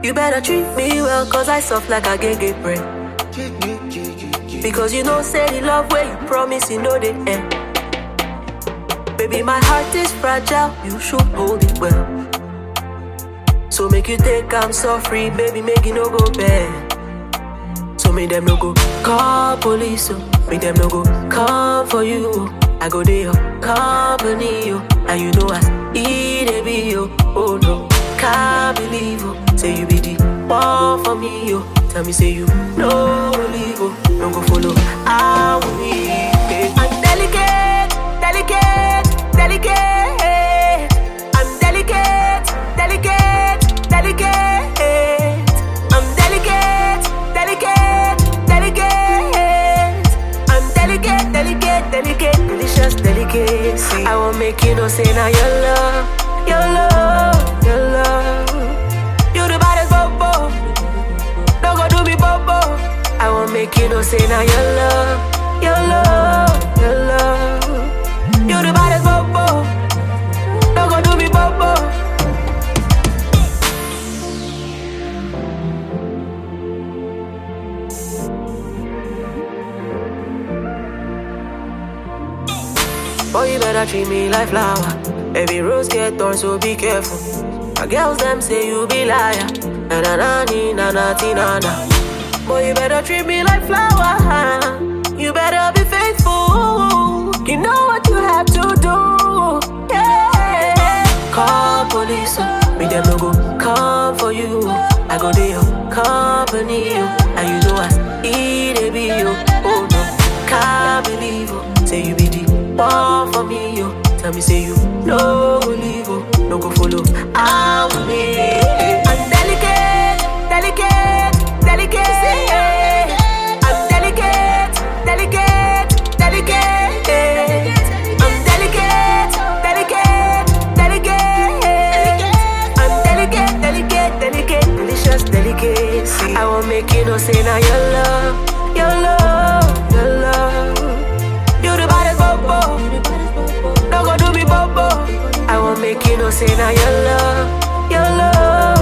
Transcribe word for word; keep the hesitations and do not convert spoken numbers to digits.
You better treat me well, cause I soft like a gay bread. Because you know, say the love where you promise, you know the end. Baby, my heart is fragile, you should hold it well. So make you think I'm so free, baby, make it no go bad. So make them no go call police, so make them no go come for you. I go there, company, yo. And you know I eat a be, yo. Oh no, can't believe, yo. Say you be the one for me, yo. Tell me, say you no believe, yo. Don't go follow, I will be. I'm delicate, delicate, delicate. I'm delicate, delicate, delicate. I'm delicate, delicate, delicate. I'm delicate, delicate, delicate, delicious delicacy. I won't make you no say now your love, your love, your love. You the baddest bobo, don't go do me bobo. I won't make you no say now your love, your love, your love. You the baddest bobo, don't go do me bobo. Boy, you better treat me like flower. Every rose get thorns, so be careful. My girls, them say you be liar. Na na na ni, na na ti na na. Boy, you better treat me like flower. You better be faithful. You know what you have to do. Yeah. Call police, make them no go come for you. I go to your company, and you know I eat a be you. Oh no, can't believe you. Say you be the one for me, yo. Tell me, say you no believe, oh. No go follow, I will be. I'm delicate, delicate, delicate. I'm delicate, delicate, delicate. I'm delicate, delicate, delicate. I'm delicate, delicate, delicate, delicious delicacy. I won't make you no say now your love, your love, your love. You the baddest bobo, don't go do me bobo. I won't make you no say now your love, your love.